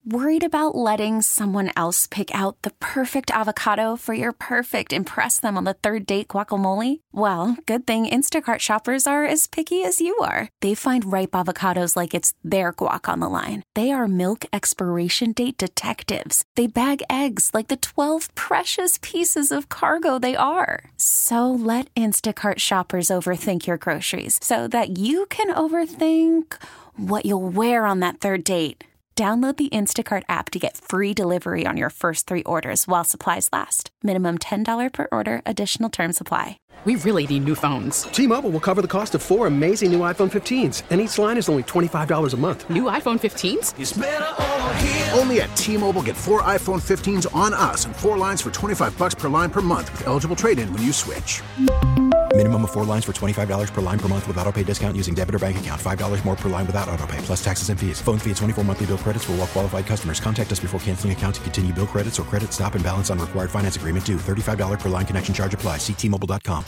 Worried about letting someone else pick out the perfect avocado for your perfect impress them on the third date guacamole? Well, good thing Instacart shoppers are as picky as you are. They find ripe avocados like it's their guac on the line. They are milk expiration date detectives. They bag eggs like the 12 precious pieces of cargo they are. So let Instacart shoppers overthink your groceries so that you can overthink what you'll wear on that third date. Download the Instacart app to get free delivery on your first 3 orders while supplies last. Minimum $10 per order. Additional terms apply. We really need new phones. T-Mobile will cover the cost of 4 amazing new iPhone 15s, and each line is only $25 a month. New iPhone 15s? It's better over here. Only at T-Mobile, get 4 iPhone 15s on us and 4 lines for $25 per line per month with eligible trade-in when you switch. Minimum of 4 lines for $25 per line per month with autopay discount using debit or bank account. $5 more per line without autopay, plus taxes and fees. Phone fee at 24 monthly bill credits for well-qualified customers. Contact us before canceling account to continue bill credits or credit stop and balance on required finance agreement due. $35 per line connection charge applies. See T-Mobile.com.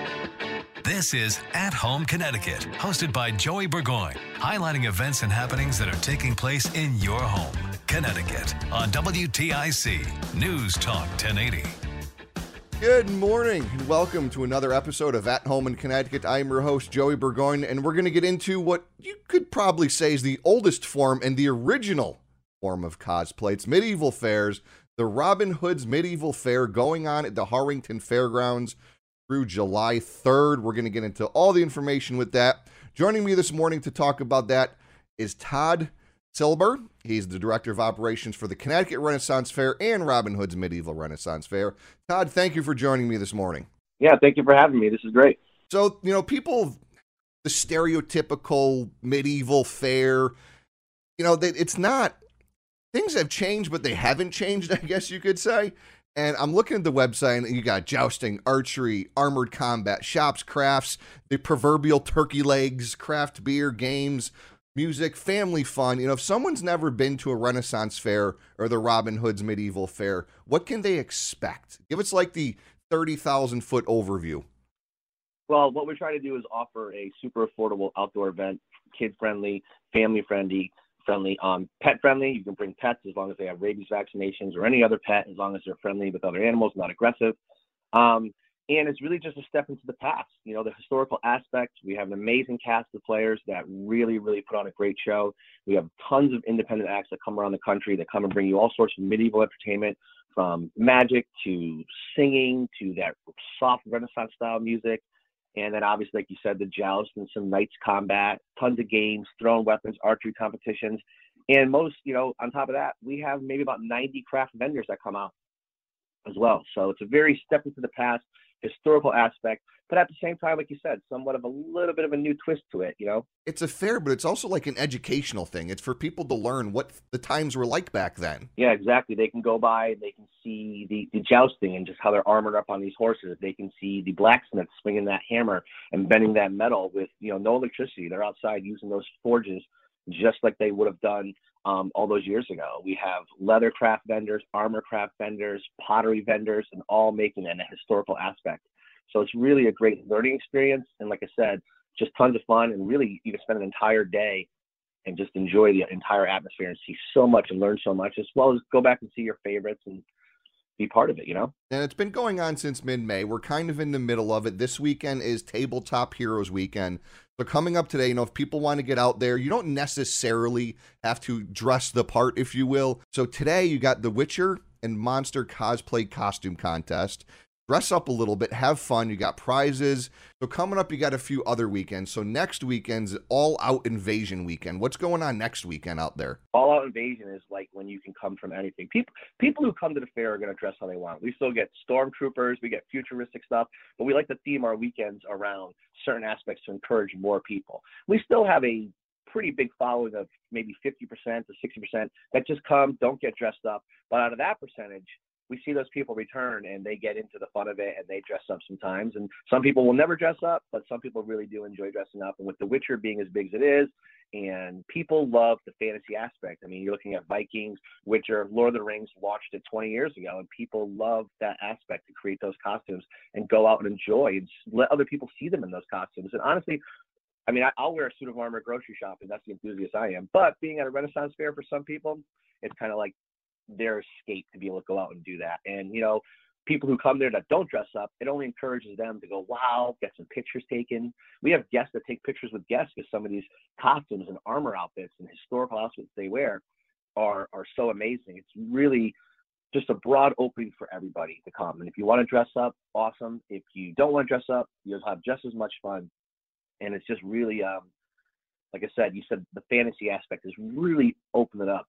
This is At Home Connecticut, hosted by Joey Burgoyne, highlighting events and happenings that are taking place in your home, Connecticut, on WTIC News Talk 1080. Good morning and welcome to another episode of At Home in Connecticut. I am your host, Joey Burgoyne, and we're going to get into what you could probably say is the oldest form and the original form of cosplay. It's medieval fairs, the Robin Hood's Medieval Fair going on at the Harrington Fairgrounds through July 3rd. We're going to get into all the information with that. Joining me this morning to talk about that is Todd Silber. He's the Director of Operations for the Connecticut Renaissance Fair and Robin Hood's Medieval Renaissance Fair. Todd, thank you for joining me this morning. Yeah, thank you for having me. This is great. So, people, the stereotypical medieval fair, it's not, things have changed, but they haven't changed, I guess you could say. And I'm looking at the website, and you got jousting, archery, armored combat, shops, crafts, the proverbial turkey legs, craft beer, games, music, family fun. If someone's never been to a Renaissance fair or the Robin Hood's Medieval Fair, what can they expect? Give us like the 30,000-foot overview. Well, what we're trying to do is offer a super affordable outdoor event, kid-friendly, family-friendly, pet-friendly. You can bring pets as long as they have rabies vaccinations, or any other pet as long as they're friendly with other animals, not aggressive. And it's really just a step into the past. The historical aspect. We have an amazing cast of players that really, really put on a great show. We have tons of independent acts that come around the country that come and bring you all sorts of medieval entertainment, from magic to singing to that soft Renaissance style music. And then obviously, like you said, the joust and some knights combat, tons of games, thrown weapons, archery competitions. And most, on top of that, we have maybe about 90 craft vendors that come out as well. So it's a very step into the past, historical aspect, but at the same time, like you said, somewhat of a little bit of a new twist to it, It's a fair, but it's also like an educational thing. It's for people to learn what the times were like back then. Yeah, exactly. They can go by, they can see the jousting and just how they're armored up on these horses. They can see the blacksmiths swinging that hammer and bending that metal with, no electricity. They're outside using those forges just like they would have done all those years ago. We have leather craft vendors, armor craft vendors, pottery vendors, and all making it a historical aspect. So it's really a great learning experience. And like I said, just tons of fun, and really you can spend an entire day and just enjoy the entire atmosphere and see so much and learn so much, as well as go back and see your favorites and be part of it, And it's been going on since mid-May. We're kind of in the middle of it. This weekend is Tabletop Heroes weekend. So coming up today, if people want to get out there, you don't necessarily have to dress the part, if you will. So today you got the Witcher and Monster cosplay costume contest. Dress up a little bit, have fun. You got prizes. So coming up, you got a few other weekends. So next weekend's All Out Invasion weekend. What's going on next weekend out there? All Out Invasion is like when you can come from anything. People who come to the fair are going to dress how they want. We still get stormtroopers, we get futuristic stuff, but we like to theme our weekends around certain aspects to encourage more people. We still have a pretty big following of maybe 50% to 60% that just come, don't get dressed up. But out of that percentage, we see those people return and they get into the fun of it and they dress up sometimes. And some people will never dress up, but some people really do enjoy dressing up. And with The Witcher being as big as it is, and people love the fantasy aspect. I mean, you're looking at Vikings, Witcher, Lord of the Rings launched it 20 years ago, and people love that aspect to create those costumes and go out and enjoy and let other people see them in those costumes. And honestly, I mean, I'll wear a suit of armor grocery shopping. That's the enthusiast I am. But being at a Renaissance fair for some people, it's kind of like their escape to be able to go out and do that. And, you know, people who come there that don't dress up, it only encourages them to go, wow, get some pictures taken. We have guests that take pictures with guests because some of these costumes and armor outfits and historical outfits they wear are so amazing. It's really just a broad opening for everybody to come. And if you want to dress up, awesome. If you don't want to dress up, you'll have just as much fun. And it's just really, like I said, you said the fantasy aspect is really open it up.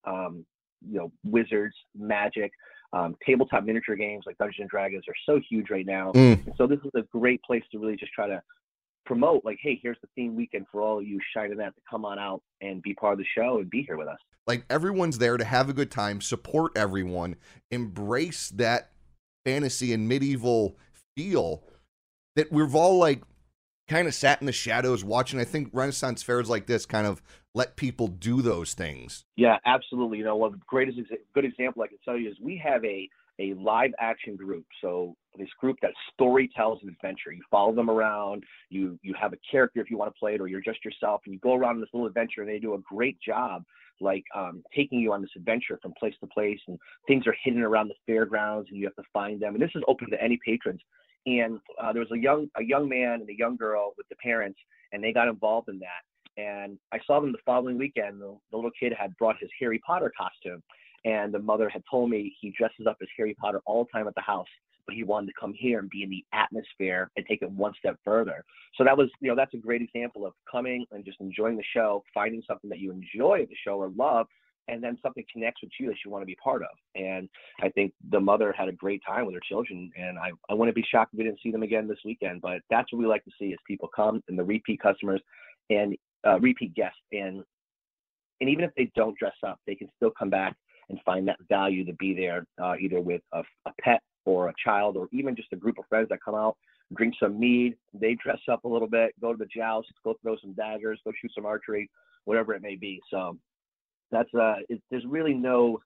You know, Wizards, Magic, tabletop miniature games like Dungeons and Dragons are so huge right now. And so this is a great place to really just try to promote, like, hey, here's the theme weekend for all of you shining that to come on out and be part of the show and be here with us. Like, everyone's there to have a good time, support everyone, embrace that fantasy and medieval feel that we've all, like, kind of sat in the shadows watching. I think Renaissance fairs like this kind of let people do those things. Yeah, absolutely. You know, one of the greatest, good example I can tell you is we have a live action group. So this group that story tells an adventure. You follow them around, you have a character if you want to play it, or you're just yourself, and you go around this little adventure, and they do a great job, like taking you on this adventure from place to place, and things are hidden around the fairgrounds, and you have to find them. And this is open to any patrons. And there was a young man and a young girl with the parents, and they got involved in that. And I saw them the following weekend. The little kid had brought his Harry Potter costume, and the mother had told me he dresses up as Harry Potter all the time at the house, but he wanted to come here and be in the atmosphere and take it one step further. So that was, you know, that's a great example of coming and just enjoying the show, finding something that you enjoy at the show or love, and then something connects with you that you want to be part of. And I think the mother had a great time with her children, and I wouldn't be shocked if we didn't see them again this weekend. But that's what we like to see, is people come, and the repeat customers and repeat guests. And even if they don't dress up, they can still come back and find that value to be there, either with a pet or a child, or even just a group of friends that come out, drink some mead, they dress up a little bit, go to the joust, go throw some daggers, go shoot some archery, whatever it may be. So that's there's really no,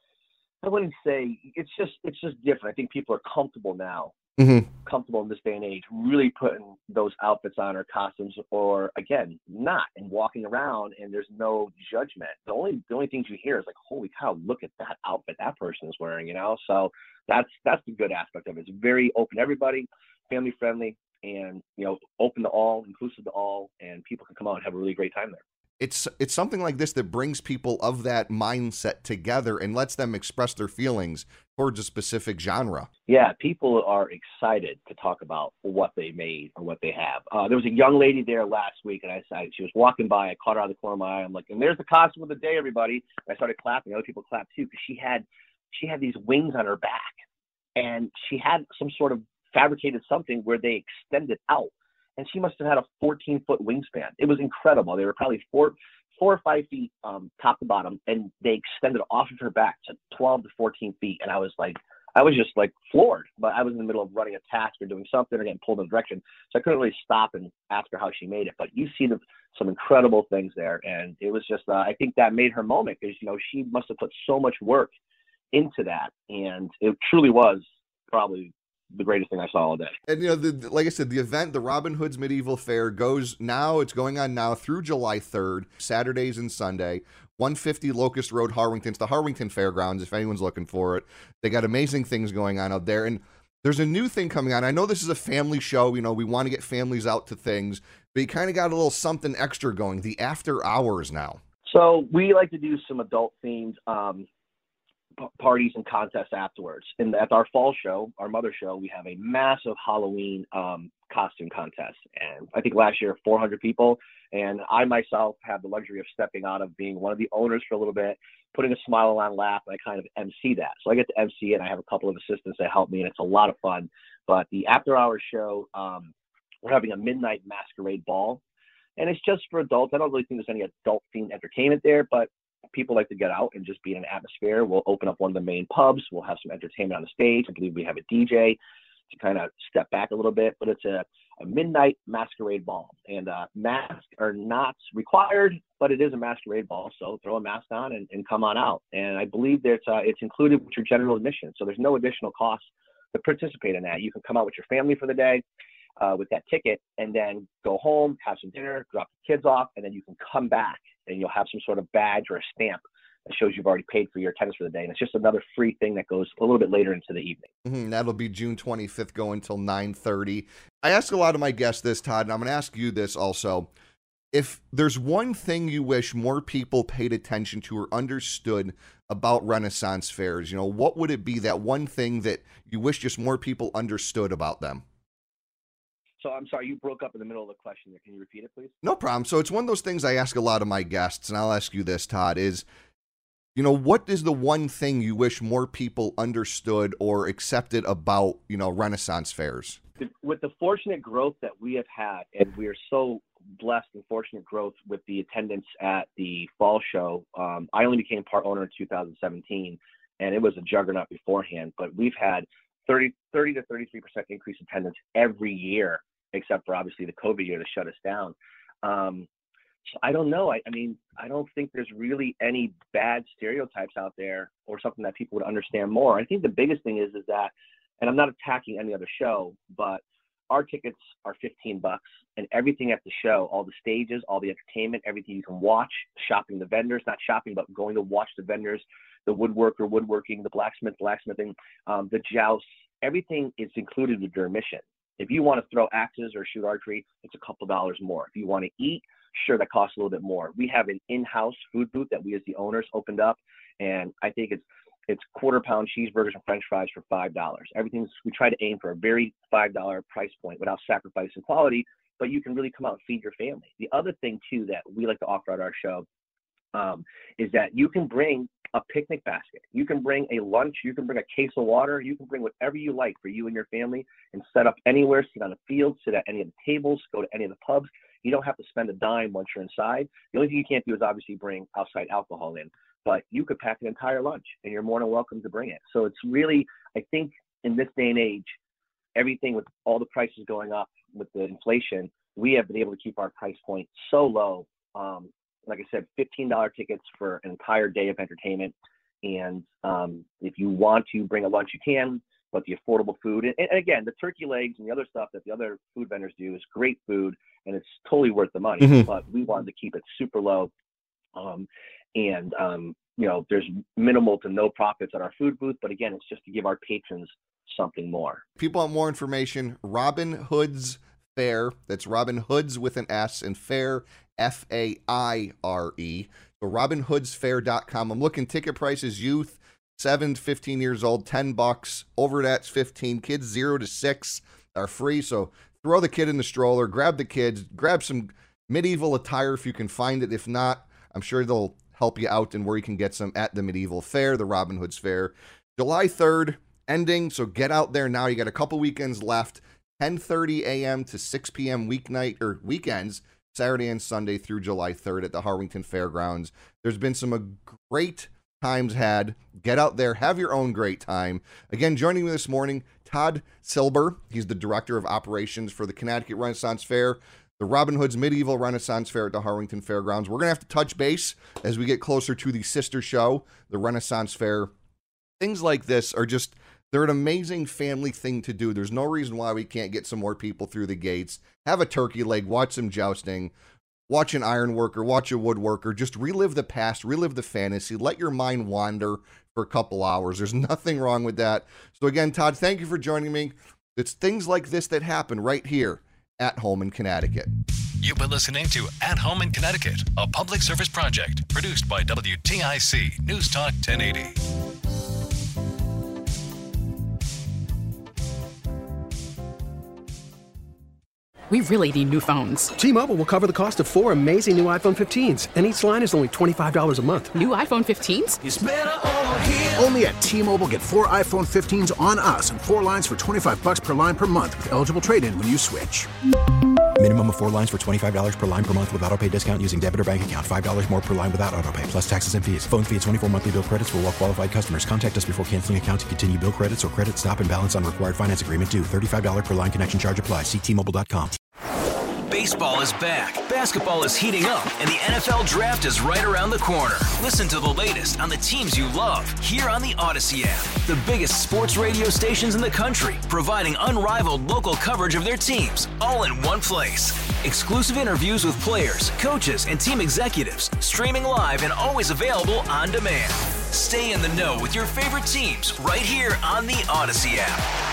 I wouldn't say, it's just different. I think people are comfortable now, comfortable in this day and age, really putting those outfits on, or costumes, or again, not, and walking around, and there's no judgment. The only things you hear is like, holy cow, look at that outfit that person is wearing, you know? So that's the good aspect of it. It's very open to everybody, family friendly, and, you know, open to all, inclusive to all, and people can come out and have a really great time there. It's something like this that brings people of that mindset together and lets them express their feelings towards a specific genre. Yeah, people are excited to talk about what they made or what they have. There was a young lady there last week, and she was walking by. I caught her out of the corner of my eye. I'm like, and there's the costume of the day, everybody. And I started clapping. Other people clapped too, because she had these wings on her back, and she had some sort of fabricated something where they extended out. And she must have had a 14-foot wingspan. It was incredible. They were probably 4 or 5 feet top to bottom, and they extended off of her back to 12 to 14 feet. And I was just like floored. But I was in the middle of running a task or doing something or getting pulled in a direction, so I couldn't really stop and ask her how she made it. But you see some incredible things there, and it was just I think that made her moment, because, you know, she must have put so much work into that, and it truly was probably the greatest thing I saw all day. And, you know, like I said, the event, the Robin Hood's Medieval Fair, it's going on now through July 3rd, Saturdays and Sunday, 150 Locust Road, Harwington. It's the Harwington Fairgrounds, if anyone's looking for it. They got amazing things going on out there. And there's a new thing coming on. I know this is a family show. You know, we want to get families out to things, but you kind of got a little something extra going, the after hours now. So we like to do some adult themed parties and contests afterwards. And at our fall show, our mother show, we have a massive Halloween costume contest. And I think last year, 400 people. And I myself have the luxury of stepping out of being one of the owners for a little bit, putting a smile on laugh, and I kind of MC that. So I get to MC it, and I have a couple of assistants that help me, and it's a lot of fun. But the after hours show, we're having a midnight masquerade ball. And it's just for adults. I don't really think there's any adult themed entertainment there, but people like to get out and just be in an atmosphere. We'll open up one of the main pubs. We'll have some entertainment on the stage. I believe we have a DJ to kind of step back a little bit, but it's a midnight masquerade ball, and masks are not required, but it is a masquerade ball. So throw a mask on and come on out. And I believe that it's included with your general admission. So there's no additional cost to participate in that. You can come out with your family for the day. with that ticket, and then go home, have some dinner, drop the kids off, and then you can come back and you'll have some sort of badge or a stamp that shows you've already paid for your attendance for the day. And it's just another free thing that goes a little bit later into the evening. That'll be June 25th, going until 9:30. I ask a lot of my guests this, Todd, and I'm going to ask you this also. If there's one thing you wish more people paid attention to or understood about Renaissance fairs, what would it be, that one thing that you wish just more people understood about them? So I'm sorry, you broke up in the middle of the question there. Can you repeat it, please? No problem. So it's one of those things I ask a lot of my guests, and I'll ask you this, Todd, is, what is the one thing you wish more people understood or accepted about, Renaissance fairs? With the fortunate growth that we have had, and we are so blessed and fortunate growth with the attendance at the fall show. I only became part owner in 2017, and it was a juggernaut beforehand, but we've had 30 to 33% increase in attendance every year, except for obviously the COVID year to shut us down. So I don't know. I mean, I don't think there's really any bad stereotypes out there or something that people would understand more. I think the biggest thing is that, and I'm not attacking any other show, but our tickets are $15, and everything at the show, all the stages, all the entertainment, everything you can watch, shopping the vendors, not shopping, but going to watch the vendors, the woodworker, woodworking, the blacksmithing, the jousts, everything is included with your admission. If you want to throw axes or shoot archery, it's a couple dollars more. If you want to eat, sure, that costs a little bit more. We have an in-house food booth that we as the owners opened up, and I think it's quarter-pound cheeseburgers and French fries for $5. We try to aim for a very $5 price point without sacrificing quality, but you can really come out and feed your family. The other thing, too, that we like to offer at our show is that you can bring a picnic basket. You can bring a lunch. You can bring a case of water. You can bring whatever you like for you and your family and set up anywhere, sit on a field, sit at any of the tables, go to any of the pubs. You don't have to spend a dime once you're inside. The only thing you can't do is obviously bring outside alcohol in, but you could pack an entire lunch and you're more than welcome to bring it. So it's really, I think in this day and age, everything with all the prices going up with the inflation, we have been able to keep our price point so low. Like I said, $15 tickets for an entire day of entertainment. And if you want to bring a lunch, you can, but the affordable food. And again, the turkey legs and the other stuff that the other food vendors do is great food, and it's totally worth the money. But we wanted to keep it super low. There's minimal to no profits at our food booth. But again, it's just to give our patrons something more. People want more information. Robin Hood's Fair. That's Robin Hood's with an S, and Fair, Faire. So robinhoodsfair.com. I'm looking ticket prices, youth 7 to 15 years old, $10. Over that's 15. Kids 0 to 6 are free. So throw the kid in the stroller, grab the kids, grab some medieval attire if you can find it. If not, I'm sure they'll help you out and where you can get some at the Medieval Fair, the Robin Hood's Fair. July 3rd ending, so get out there now. You got a couple weekends left. 10:30 a.m. to 6 p.m. weekends, Saturday and Sunday through July 3rd at the Harwington Fairgrounds. There's been some great times had. Get out there, have your own great time. Again, joining me this morning, Todd Silber. He's the Director of Operations for the Connecticut Renaissance Fair, the Robin Hood's Medieval Renaissance Fair at the Harwington Fairgrounds. We're going to have to touch base as we get closer to the sister show, the Renaissance Fair. Things like this are just, they're an amazing family thing to do. There's no reason why we can't get some more people through the gates. Have a turkey leg, watch some jousting, watch an ironworker, watch a woodworker. Just relive the past, relive the fantasy. Let your mind wander for a couple hours. There's nothing wrong with that. So again, Todd, thank you for joining me. It's things like this that happen right here at home in Connecticut. You've been listening to At Home in Connecticut, a public service project produced by WTIC News Talk 1080. We really need new phones. T-Mobile will cover the cost of 4 amazing new iPhone 15s, and each line is only $25 a month. New iPhone 15s? It's better over here. Only at T-Mobile, get 4 iPhone 15s on us and 4 lines for $25 per line per month with eligible trade-in when you switch. Minimum of 4 lines for $25 per line per month with autopay discount using debit or bank account. $5 more per line without autopay, plus taxes and fees. Phone fee at 24 monthly bill credits for well-qualified customers. Contact us before canceling account to continue bill credits or credit stop and balance on required finance agreement due. $35 per line connection charge applies. See T-Mobile.com. Baseball is back, basketball is heating up, and the NFL Draft is right around the corner. Listen to the latest on the teams you love here on the Odyssey app. The biggest sports radio stations in the country, providing unrivaled local coverage of their teams, all in one place. Exclusive interviews with players, coaches, and team executives, streaming live and always available on demand. Stay in the know with your favorite teams right here on the Odyssey app.